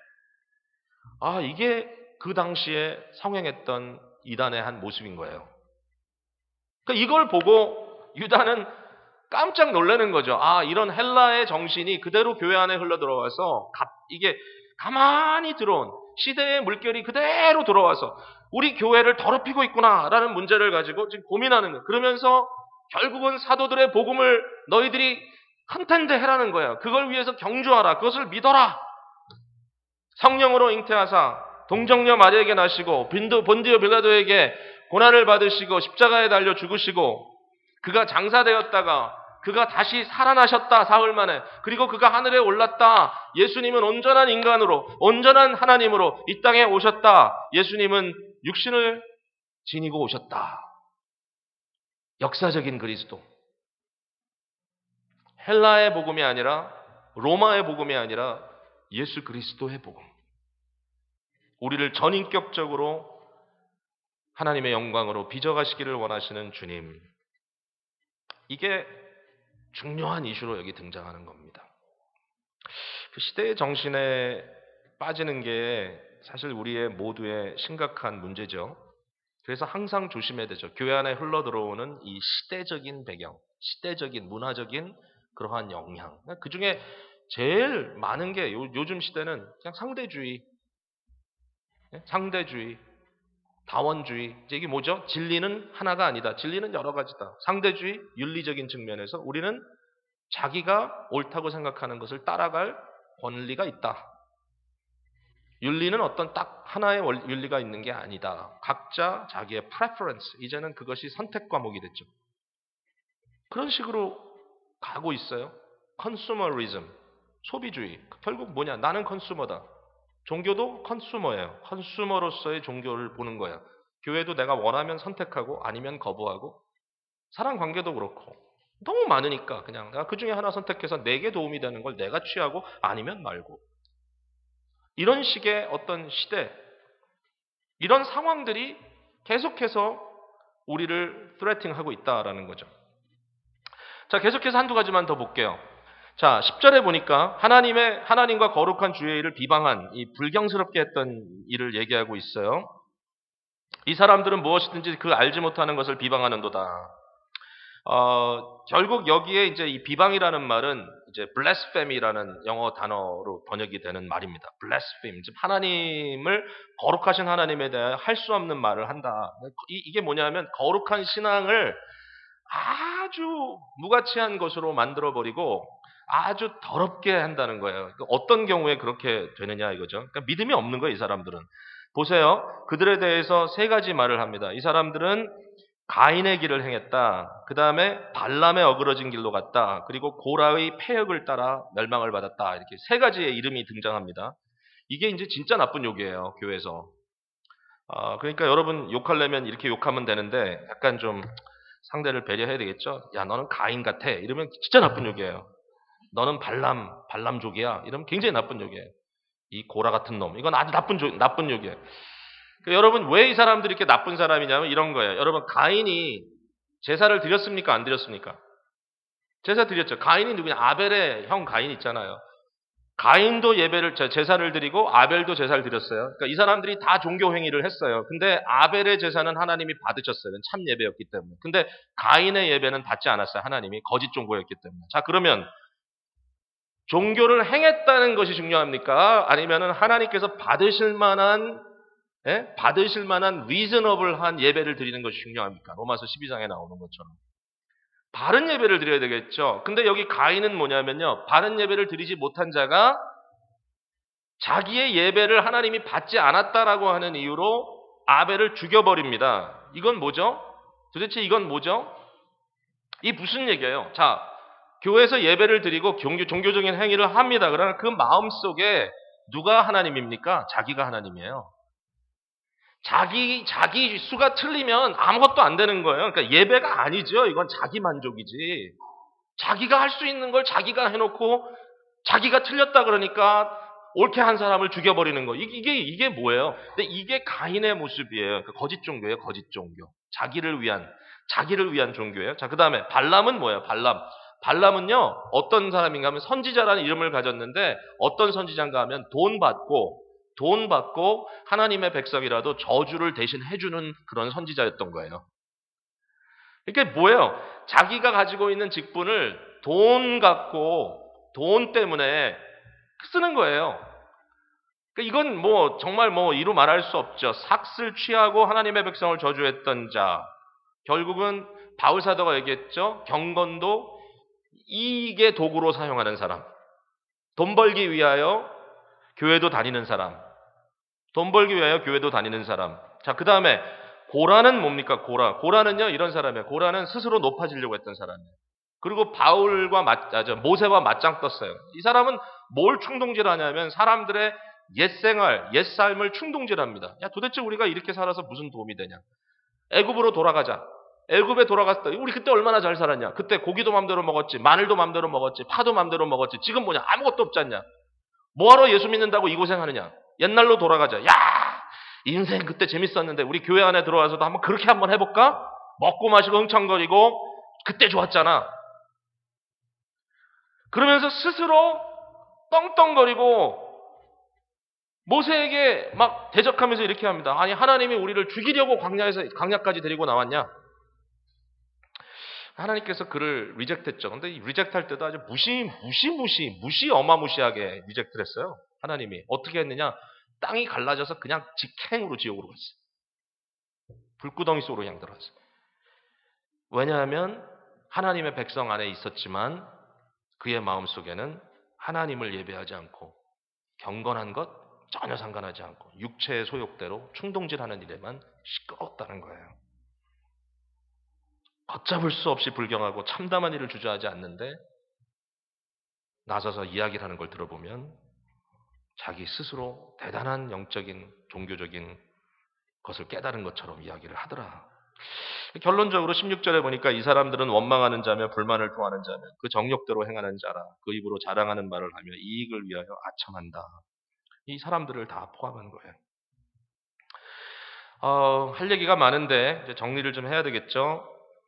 이게 그 당시에 성행했던 이단의 한 모습인 거예요. 그러니까 이걸 보고 유다는 깜짝 놀라는 거죠. 이런 헬라의 정신이 그대로 교회 안에 흘러 들어와서 이게 가만히 들어온 시대의 물결이 그대로 들어와서 우리 교회를 더럽히고 있구나라는 문제를 가지고 지금 고민하는 거예요. 그러면서 결국은 사도들의 복음을 너희들이 컨텐드 해라는 거예요. 그걸 위해서 경주하라. 그것을 믿어라. 성령으로 잉태하사 동정녀 마리아에게 나시고 본디오 빌라도에게 고난을 받으시고 십자가에 달려 죽으시고 그가 장사되었다가 그가 다시 살아나셨다. 사흘 만에. 그리고 그가 하늘에 올랐다. 예수님은 온전한 인간으로 온전한 하나님으로 이 땅에 오셨다. 예수님은 육신을 지니고 오셨다. 역사적인 그리스도. 헬라의 복음이 아니라 로마의 복음이 아니라 예수 그리스도의 복음. 우리를 전인격적으로 하나님의 영광으로 빚어가시기를 원하시는 주님. 이게 중요한 이슈로 여기 등장하는 겁니다. 그 시대의 정신에 빠지는 게 사실 우리의 모두의 심각한 문제죠. 그래서 항상 조심해야 되죠. 교회 안에 흘러들어오는 이 시대적인 배경, 시대적인 문화적인 그러한 영향. 그 중에 제일 많은 게 요즘 시대는 그냥 상대주의, 다원주의. 이게 뭐죠? 진리는 하나가 아니다. 진리는 여러 가지다. 상대주의, 윤리적인 측면에서 우리는 자기가 옳다고 생각하는 것을 따라갈 권리가 있다. 윤리는 어떤 딱 하나의 윤리가 있는 게 아니다. 각자 자기의 preference, 이제는 그것이 선택 과목이 됐죠. 그런 식으로 가고 있어요. consumerism, 소비주의. 결국 뭐냐? 나는 컨슈머다. 종교도 컨슈머예요. 컨슈머로서의 종교를 보는 거예요. 교회도 내가 원하면 선택하고 아니면 거부하고 사람 관계도 그렇고 너무 많으니까 그냥 내가 그 중에 하나 선택해서 내게 도움이 되는 걸 내가 취하고 아니면 말고 이런 식의 어떤 시대 이런 상황들이 계속해서 우리를 threatening하고 있다라는 거죠. 자, 계속해서 한두 가지만 더 볼게요. 자, 10절에 보니까 하나님과 거룩한 주의 일을 비방한 이 불경스럽게 했던 일을 얘기하고 있어요. 이 사람들은 무엇이든지 그 알지 못하는 것을 비방하는도다. 결국 여기에 이제 이 비방이라는 말은 이제 blasphemy라는 영어 단어로 번역이 되는 말입니다. blaspheme, 즉 하나님을 거룩하신 하나님에 대해 할 수 없는 말을 한다. 이게 뭐냐면 거룩한 신앙을 아주 무가치한 것으로 만들어버리고 아주 더럽게 한다는 거예요. 어떤 경우에 그렇게 되느냐 이거죠. 그러니까 믿음이 없는 거예요, 이 사람들은. 보세요. 그들에 대해서 세 가지 말을 합니다. 이 사람들은 가인의 길을 행했다. 그 다음에 발람의 어그러진 길로 갔다. 그리고 고라의 패역을 따라 멸망을 받았다. 이렇게 세 가지의 이름이 등장합니다. 이게 이제 진짜 나쁜 욕이에요, 교회에서. 그러니까 여러분 욕하려면 이렇게 욕하면 되는데 약간 좀 상대를 배려해야 되겠죠? 야, 너는 가인 같아. 이러면 진짜 나쁜 욕이에요. 너는 발람족이야. 이러면 굉장히 나쁜 욕이에요. 이 고라 같은 놈. 이건 아주 나쁜 욕이에요. 그러니까 여러분 왜 이 사람들이 이렇게 나쁜 사람이냐면 이런 거예요. 여러분 가인이 제사를 드렸습니까? 안 드렸습니까? 제사 드렸죠. 가인이 누구냐? 아벨의 형 가인 있잖아요. 가인도 제사를 드리고 아벨도 제사를 드렸어요. 그러니까 이 사람들이 다 종교 행위를 했어요. 근데 아벨의 제사는 하나님이 받으셨어요. 참 예배였기 때문에. 근데 가인의 예배는 받지 않았어요. 하나님이 거짓 종교였기 때문에. 자, 그러면 종교를 행했다는 것이 중요합니까? 아니면은 하나님께서 받으실 만한 리즈너블한 예배를 드리는 것이 중요합니까? 로마서 12장에 나오는 것처럼. 바른 예배를 드려야 되겠죠. 근데 여기 가인은 뭐냐면요. 바른 예배를 드리지 못한 자가 자기의 예배를 하나님이 받지 않았다라고 하는 이유로 아벨을 죽여버립니다. 이건 뭐죠? 도대체 이건 뭐죠? 이 무슨 얘기예요? 자, 교회에서 예배를 드리고 종교적인 행위를 합니다. 그러나 그 마음속에 누가 하나님입니까? 자기가 하나님이에요. 자기 수가 틀리면 아무것도 안 되는 거예요. 그러니까 예배가 아니죠. 이건 자기 만족이지. 자기가 할 수 있는 걸 자기가 해놓고 자기가 틀렸다 그러니까 옳게 한 사람을 죽여버리는 거. 이게 뭐예요? 근데 이게 가인의 모습이에요. 그러니까 거짓 종교예요. 거짓 종교. 자기를 위한 종교예요. 자, 그 다음에 발람은 뭐예요? 발람은요, 어떤 사람인가 하면 선지자라는 이름을 가졌는데 어떤 선지자인가 하면 돈 받고 하나님의 백성이라도 저주를 대신 해주는 그런 선지자였던 거예요. 이게 뭐예요? 자기가 가지고 있는 직분을 돈 때문에 쓰는 거예요. 그러니까 이건 정말 이루 말할 수 없죠. 삭슬 취하고 하나님의 백성을 저주했던 자. 결국은 바울 사도가 얘기했죠. 경건도 이익의 도구로 사용하는 사람. 돈 벌기 위하여 교회도 다니는 사람. 자, 그 다음에 고라는 뭡니까? 고라는요 이런 사람이에요. 고라는 스스로 높아지려고 했던 사람이에요. 그리고 모세와 맞짱 떴어요. 이 사람은 뭘 충동질하냐면 사람들의 옛삶을 충동질합니다. 야, 도대체 우리가 이렇게 살아서 무슨 도움이 되냐? 애굽으로 돌아가자. 애굽에 돌아갔을 때 우리 그때 얼마나 잘 살았냐? 그때 고기도 맘대로 먹었지, 마늘도 맘대로 먹었지, 파도 맘대로 먹었지. 지금 뭐냐? 아무것도 없지 않냐? 뭐하러 예수 믿는다고 이 고생하느냐? 옛날로 돌아가자. 야, 인생 그때 재밌었는데 우리 교회 안에 들어와서도 그렇게 한번 해볼까? 먹고 마시고 흥청거리고 그때 좋았잖아. 그러면서 스스로 떵떵거리고 모세에게 막 대적하면서 이렇게 합니다. 아니, 하나님이 우리를 죽이려고 광야까지 데리고 나왔냐? 하나님께서 그를 리젝트했죠. 근데 리젝트할 때도 아주 어마무시하게 리젝트를 했어요. 하나님이 어떻게 했느냐? 땅이 갈라져서 그냥 직행으로 지옥으로 갔어요. 불구덩이 속으로 그냥 들어갔어요. 왜냐하면 하나님의 백성 안에 있었지만 그의 마음속에는 하나님을 예배하지 않고 경건한 것 전혀 상관하지 않고 육체의 소욕대로 충동질하는 일에만 시끄러웠다는 거예요. 걷잡을 수 없이 불경하고 참담한 일을 주저하지 않는데 나서서 이야기를 하는 걸 들어보면 자기 스스로 대단한 영적인 종교적인 것을 깨달은 것처럼 이야기를 하더라. 결론적으로 16절에 보니까 이 사람들은 원망하는 자며 불만을 토하는 자며 그 정욕대로 행하는 자라. 그 입으로 자랑하는 말을 하며 이익을 위하여 아첨한다. 이 사람들을 다 포함한 거예요. 할 얘기가 많은데 이제 정리를 좀 해야 되겠죠.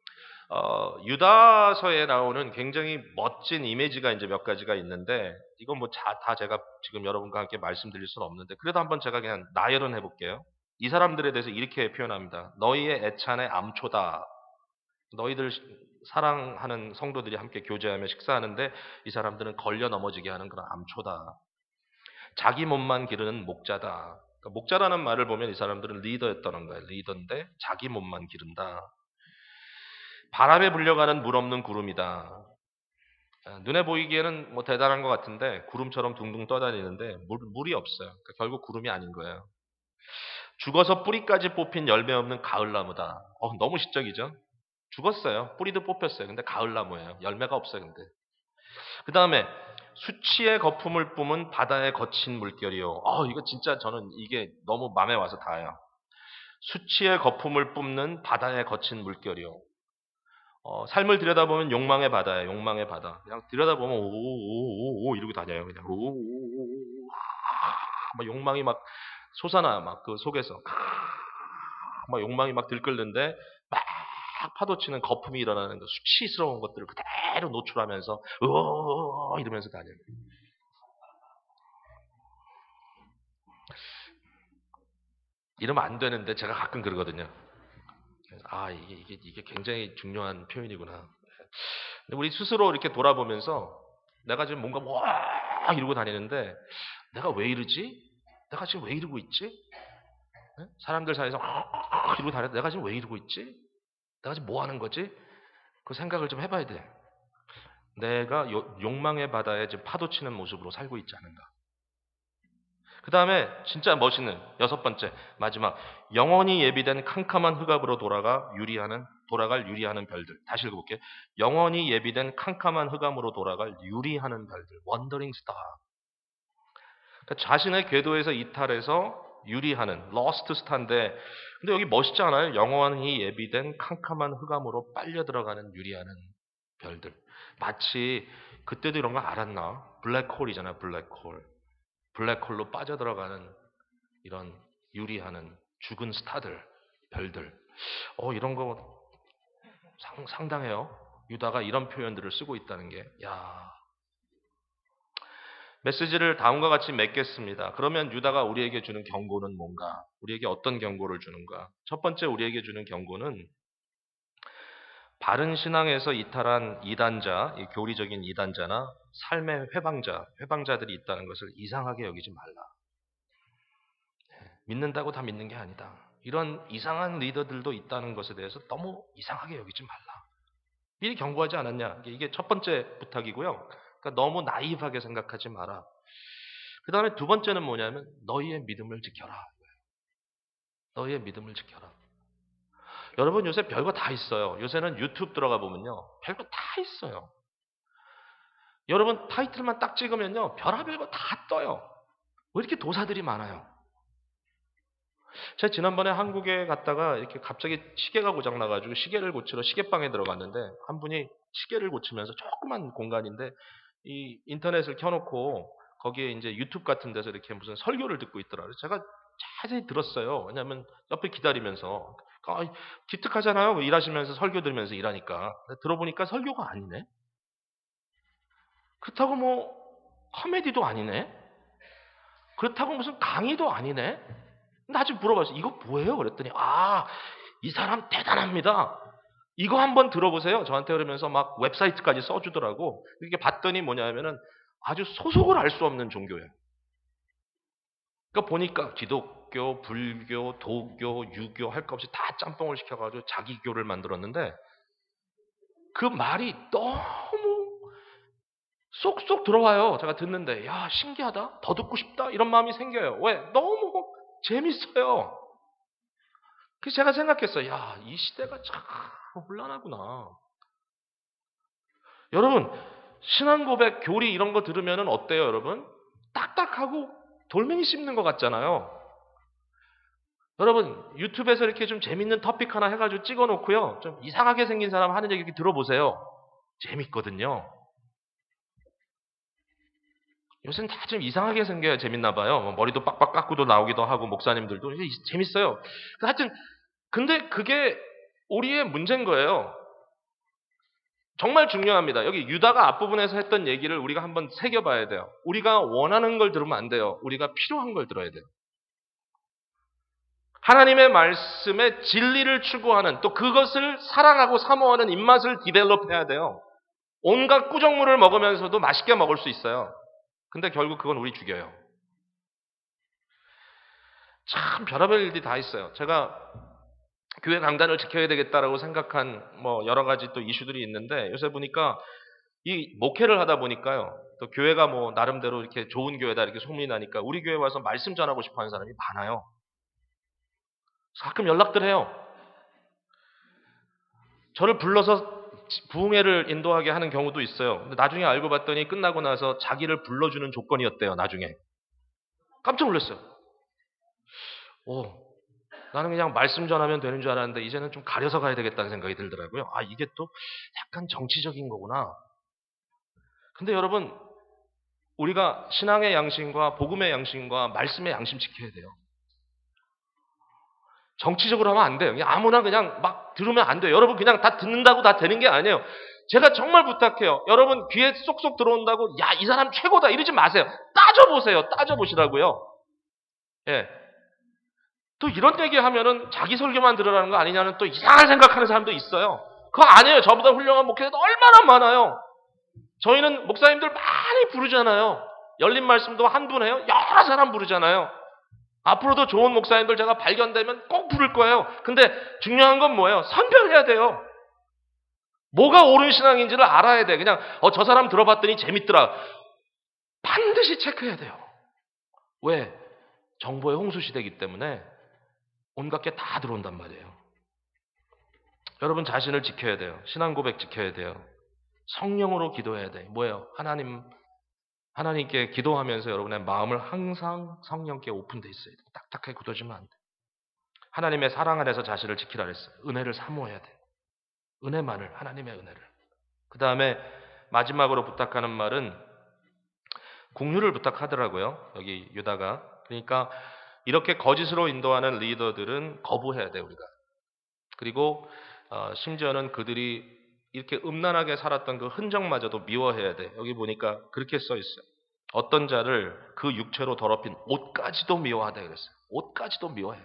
유다서에 나오는 굉장히 멋진 이미지가 이제 몇 가지가 있는데 이건 다 제가 지금 여러분과 함께 말씀드릴 수는 없는데 그래도 한번 제가 그냥 나열은 해볼게요. 이 사람들에 대해서 이렇게 표현합니다. 너희의 애찬의 암초다. 너희들 사랑하는 성도들이 함께 교제하며 식사하는데 이 사람들은 걸려 넘어지게 하는 그런 암초다. 자기 몸만 기르는 목자다. 그러니까 목자라는 말을 보면 이 사람들은 리더였다는 거예요. 리더인데 자기 몸만 기른다. 바람에 불려가는 물 없는 구름이다. 눈에 보이기에는 뭐 대단한 것 같은데 구름처럼 둥둥 떠다니는데 물이 없어요. 그러니까 결국 구름이 아닌 거예요. 죽어서 뿌리까지 뽑힌 열매 없는 가을나무다. 너무 시적이죠? 죽었어요. 뿌리도 뽑혔어요. 근데 가을나무예요. 열매가 없어요. 근데. 그 다음에 수치의 거품을 뿜은 바다의 거친 물결이요. 이거 진짜 저는 이게 너무 마음에 와서 닿아요. 수치의 거품을 뿜는 바다의 거친 물결이요. 삶을 들여다보면 욕망의 바다예요. 욕망의 바다. 그냥 들여다보면 오오오오 이러고 다녀요. 그냥 오오오오 막 욕망이 막 솟아나요. 막 그 속에서 막 욕망이 막 들끓는데 막 파도치는 거품이 일어나는 그 수치스러운 것들을 그대로 노출하면서 으어 이러면서 다녀요. 이러면 안 되는데 제가 가끔 그러거든요. 이게 굉장히 중요한 표현이구나. 근데 우리 스스로 이렇게 돌아보면서 내가 지금 뭔가 와 이러고 다니는데 내가 왜 이러지? 내가 지금 왜 이러고 있지? 사람들 사이에서 이러고 다니는데 내가 지금 왜 이러고 있지? 내가 지금 뭐 하는 거지? 그 생각을 좀 해봐야 돼. 내가 욕망의 바다에 지금 파도치는 모습으로 살고 있지 않은가. 그 다음에 진짜 멋있는 여섯 번째 마지막 영원히 예비된 캄캄한 흑암으로 돌아갈 유리하는 별들. 다시 읽어볼게요. 영원히 예비된 캄캄한 흑암으로 돌아갈 유리하는 별들. 원더링 스타. 그러니까 자신의 궤도에서 이탈해서 유리하는 lost star인데 근데 여기 멋있지 않아요? 영원히 예비된 캄캄한 흑암으로 빨려 들어가는 유리하는 별들. 마치 그때도 이런 거 알았나? 블랙홀이잖아요. 블랙홀. 블랙홀로 빠져들어가는 이런 유리하는 죽은 스타들, 별들. 이런 거 상당해요. 유다가 이런 표현들을 쓰고 있다는 게. 메시지를 다음과 같이 맺겠습니다. 그러면 유다가 우리에게 주는 경고는 뭔가? 우리에게 어떤 경고를 주는가? 첫 번째 우리에게 주는 경고는 바른 신앙에서 이탈한 이단자, 교리적인 이단자나 삶의 회방자들이 있다는 것을 이상하게 여기지 말라. 믿는다고 다 믿는 게 아니다. 이런 이상한 리더들도 있다는 것에 대해서 너무 이상하게 여기지 말라. 미리 경고하지 않았냐? 이게 첫 번째 부탁이고요. 그러니까 너무 나이브하게 생각하지 마라. 그 다음에 두 번째는 뭐냐면 너희의 믿음을 지켜라. 너희의 믿음을 지켜라. 여러분 요새 별거 다 있어요. 요새는 유튜브 들어가 보면요. 별거 다 있어요. 여러분 타이틀만 딱 찍으면요. 별의별 거 다 떠요. 왜 이렇게 도사들이 많아요? 제가 지난번에 한국에 갔다가 이렇게 갑자기 시계가 고장나가지고 시계를 고치러 시계방에 들어갔는데 한 분이 시계를 고치면서 조그만 공간인데 이 인터넷을 켜놓고 거기에 이제 유튜브 같은 데서 이렇게 무슨 설교를 듣고 있더라고요. 제가 자세히 들었어요. 왜냐하면 옆에 기다리면서 기특하잖아요. 일하시면서 설교 들으면서 일하니까. 들어보니까 설교가 아니네. 그렇다고 뭐 코미디도 아니네. 그렇다고 무슨 강의도 아니네. 나중에 물어봤어요. 이거 뭐예요? 그랬더니 이 사람 대단합니다. 이거 한번 들어보세요. 저한테 그러면서 막 웹사이트까지 써주더라고. 이렇게 봤더니 뭐냐면은 아주 소속을 알 수 없는 종교예요. 그러니까 보니까 기독교, 불교, 도교, 유교 할 것 없이 다 짬뽕을 시켜가지고 자기 교를 만들었는데 그 말이 너무 쏙쏙 들어와요. 제가 듣는데 신기하다. 더 듣고 싶다. 이런 마음이 생겨요. 왜? 너무 재밌어요. 그래서 제가 생각했어요. 이 시대가 참 혼란하구나. 여러분, 신앙 고백, 교리 이런 거 들으면 어때요, 여러분? 딱딱하고 돌멩이 씹는 것 같잖아요. 여러분, 유튜브에서 이렇게 좀 재밌는 토픽 하나 해가지고 찍어놓고요. 좀 이상하게 생긴 사람 하는 얘기 이렇게 들어보세요. 재밌거든요. 요새는 다 좀 이상하게 생겨야 재밌나 봐요. 머리도 빡빡 깎고도 나오기도 하고 목사님들도 재밌어요. 하여튼 근데 그게 우리의 문제인 거예요. 정말 중요합니다. 여기 유다가 앞부분에서 했던 얘기를 우리가 한번 새겨봐야 돼요. 우리가 원하는 걸 들으면 안 돼요. 우리가 필요한 걸 들어야 돼요. 하나님의 말씀에 진리를 추구하는 또 그것을 사랑하고 사모하는 입맛을 디벨롭해야 돼요. 온갖 꾸정물을 먹으면서도 맛있게 먹을 수 있어요. 근데 결국 그건 우리 죽여요. 참 별의별 일들이 다 있어요. 제가 교회 강단을 지켜야 되겠다라고 생각한 뭐 여러 가지 또 이슈들이 있는데 요새 보니까 이 목회를 하다 보니까요. 또 교회가 뭐 나름대로 이렇게 좋은 교회다 이렇게 소문이 나니까 우리 교회 와서 말씀 전하고 싶어 하는 사람이 많아요. 가끔 연락들 해요. 저를 불러서 부흥회를 인도하게 하는 경우도 있어요. 근데 나중에 알고 봤더니 끝나고 나서 자기를 불러주는 조건이었대요. 나중에. 깜짝 놀랐어요. 오, 나는 그냥 말씀 전하면 되는 줄 알았는데 이제는 좀 가려서 가야 되겠다는 생각이 들더라고요. 아, 이게 또 약간 정치적인 거구나. 근데 여러분, 우리가 신앙의 양심과 복음의 양심과 말씀의 양심 지켜야 돼요. 정치적으로 하면 안 돼요. 그냥 아무나 그냥 막 들으면 안 돼요. 여러분 그냥 다 듣는다고 다 되는 게 아니에요. 제가 정말 부탁해요. 여러분 귀에 쏙쏙 들어온다고 야, 이 사람 최고다 이러지 마세요. 따져보세요. 따져보시라고요. 예. 또 이런 얘기하면은 자기 설교만 들으라는 거 아니냐는 또 이상한 생각하는 사람도 있어요. 그거 아니에요. 저보다 훌륭한 목회자도 얼마나 많아요. 저희는 목사님들 많이 부르잖아요. 열린 말씀도 한 분 해요. 여러 사람 부르잖아요. 앞으로도 좋은 목사님들 제가 발견되면 꼭 부를 거예요. 근데 중요한 건 뭐예요? 선별해야 돼요. 뭐가 옳은 신앙인지를 알아야 돼. 그냥 저 사람 들어봤더니 재밌더라. 반드시 체크해야 돼요. 왜? 정보의 홍수시대이기 때문에 온갖 게 다 들어온단 말이에요. 여러분 자신을 지켜야 돼요. 신앙 고백 지켜야 돼요. 성령으로 기도해야 돼. 뭐예요? 하나님께 기도하면서 여러분의 마음을 항상 성령께 오픈되어 있어야 돼. 딱딱하게 굳어지면 안 돼. 하나님의 사랑 안에서 자신을 지키라 그랬어요. 은혜를 사모해야 돼. 은혜만을, 하나님의 은혜를. 그 다음에 마지막으로 부탁하는 말은 긍휼을 부탁하더라고요. 여기 유다가. 그러니까 이렇게 거짓으로 인도하는 리더들은 거부해야 돼 우리가. 그리고 심지어는 그들이 이렇게 음란하게 살았던 그 흔적마저도 미워해야 돼. 여기 보니까 그렇게 써 있어요. 어떤 자를 그 육체로 더럽힌 옷까지도 미워하다 그랬어요. 옷까지도 미워해.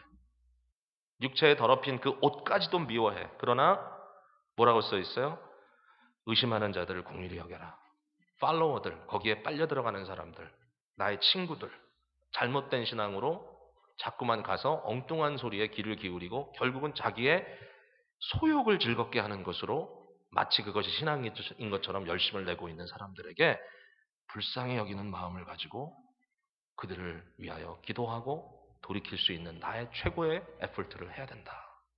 육체에 더럽힌 그 옷까지도 미워해. 그러나 뭐라고 써 있어요? 의심하는 자들을 긍휼히 여겨라. 팔로워들, 거기에 빨려 들어가는 사람들, 나의 친구들, 잘못된 신앙으로 자꾸만 가서 엉뚱한 소리에 귀를 기울이고 결국은 자기의 소욕을 즐겁게 하는 것으로 마치 그것이 신앙인 것처럼 열심을 내고 있는 사람들에게 불쌍히 여기는 마음을 가지고 그들을 위하여 기도하고 돌이킬 수 있는 나의 최고의 에포트를 해야 된다.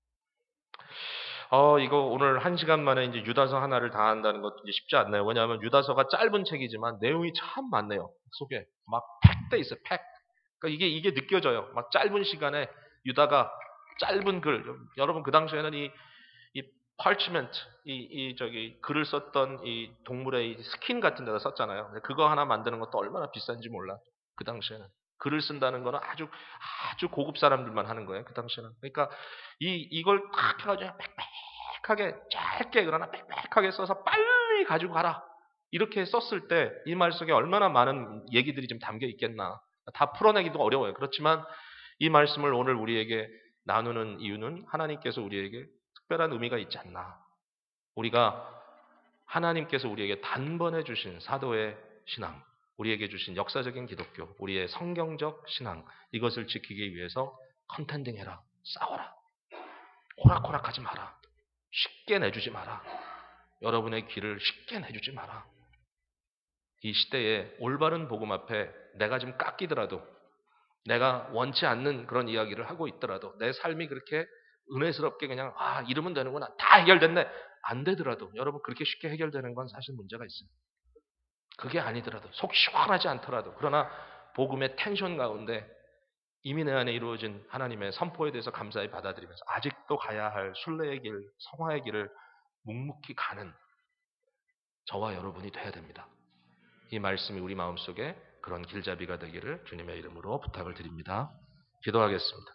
이거 오늘 1시간 만에 이제 유다서 하나를 다 한다는 것도 이제 쉽지 않네요. 왜냐하면 유다서가 짧은 책이지만 내용이 참 많네요. 속에 막 팩돼 있어요. 팩. 그러니까 이게 느껴져요. 막 짧은 시간에 유다가 짧은 글. 여러분 그 당시에는 이 parchment 저기 글을 썼던 이 동물의 이 스킨 같은 데다 썼잖아요. 그거 하나 만드는 것도 얼마나 비싼지 몰라. 그 당시에는 글을 쓴다는 거는 아주 고급 사람들만 하는 거예요. 그 당시에는. 그러니까 이걸 탁 해가지고 빽빽하게 짧게 그러나 빽빽하게 써서 빨리 가지고 가라. 이렇게 썼을 때 이 말 속에 얼마나 많은 얘기들이 좀 담겨 있겠나. 다 풀어내기도 어려워요. 그렇지만 이 말씀을 오늘 우리에게 나누는 이유는 하나님께서 우리에게 특별한 의미가 있지 않나. 우리가 하나님께서 우리에게 단번에 주신 사도의 신앙, 우리에게 주신 역사적인 기독교, 우리의 성경적 신앙, 이것을 지키기 위해서 컨텐딩해라, 싸워라, 호락호락하지 마라, 쉽게 내주지 마라, 여러분의 길을 쉽게 내주지 마라. 이 시대에 올바른 복음 앞에 내가 좀 깎이더라도, 내가 원치 않는 그런 이야기를 하고 있더라도, 내 삶이 그렇게 은혜스럽게 그냥 이러면 되는구나, 다 해결됐네, 안 되더라도, 여러분 그렇게 쉽게 해결되는 건 사실 문제가 있어요. 그게 아니더라도, 속 시원하지 않더라도, 그러나 복음의 텐션 가운데 이미 내 안에 이루어진 하나님의 선포에 대해서 감사히 받아들이면서 아직도 가야 할 순례의 길, 성화의 길을 묵묵히 가는 저와 여러분이 돼야 됩니다. 이 말씀이 우리 마음속에 그런 길잡이가 되기를 주님의 이름으로 부탁을 드립니다. 기도하겠습니다.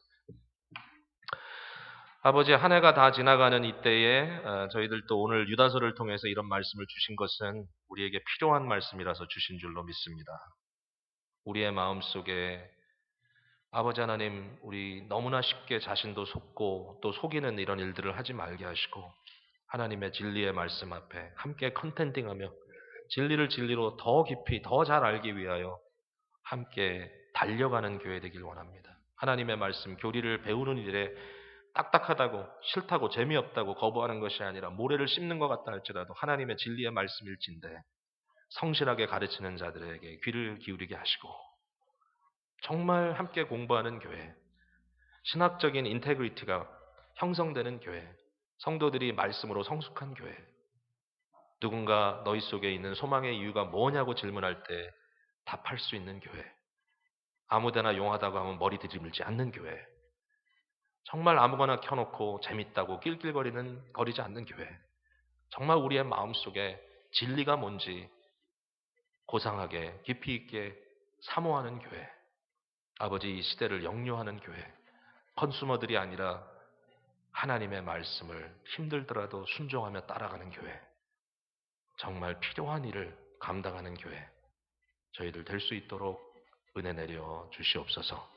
아버지, 한 해가 다 지나가는 이때에 저희들도 오늘 유다서를 통해서 이런 말씀을 주신 것은 우리에게 필요한 말씀이라서 주신 줄로 믿습니다. 우리의 마음속에 아버지 하나님, 우리 너무나 쉽게 자신도 속고 또 속이는 이런 일들을 하지 말게 하시고 하나님의 진리의 말씀 앞에 함께 컨텐딩하며 진리를 진리로 더 깊이 더 잘 알기 위하여 함께 달려가는 교회 되길 원합니다. 하나님의 말씀 교리를 배우는 일에 딱딱하다고, 싫다고, 재미없다고 거부하는 것이 아니라 모래를 씹는 것 같다 할지라도 하나님의 진리의 말씀일진데 성실하게 가르치는 자들에게 귀를 기울이게 하시고 정말 함께 공부하는 교회, 신학적인 인테그리티가 형성되는 교회, 성도들이 말씀으로 성숙한 교회, 누군가 너희 속에 있는 소망의 이유가 뭐냐고 질문할 때 답할 수 있는 교회, 아무데나 용하다고 하면 머리 들이밀지 않는 교회, 정말 아무거나 켜놓고 재밌다고 낄낄거리는 거리지 않는 교회, 정말 우리의 마음속에 진리가 뭔지 고상하게 깊이 있게 사모하는 교회, 아버지 이 시대를 역류하는 교회, 컨슈머들이 아니라 하나님의 말씀을 힘들더라도 순종하며 따라가는 교회, 정말 필요한 일을 감당하는 교회, 저희들 될 수 있도록 은혜 내려 주시옵소서.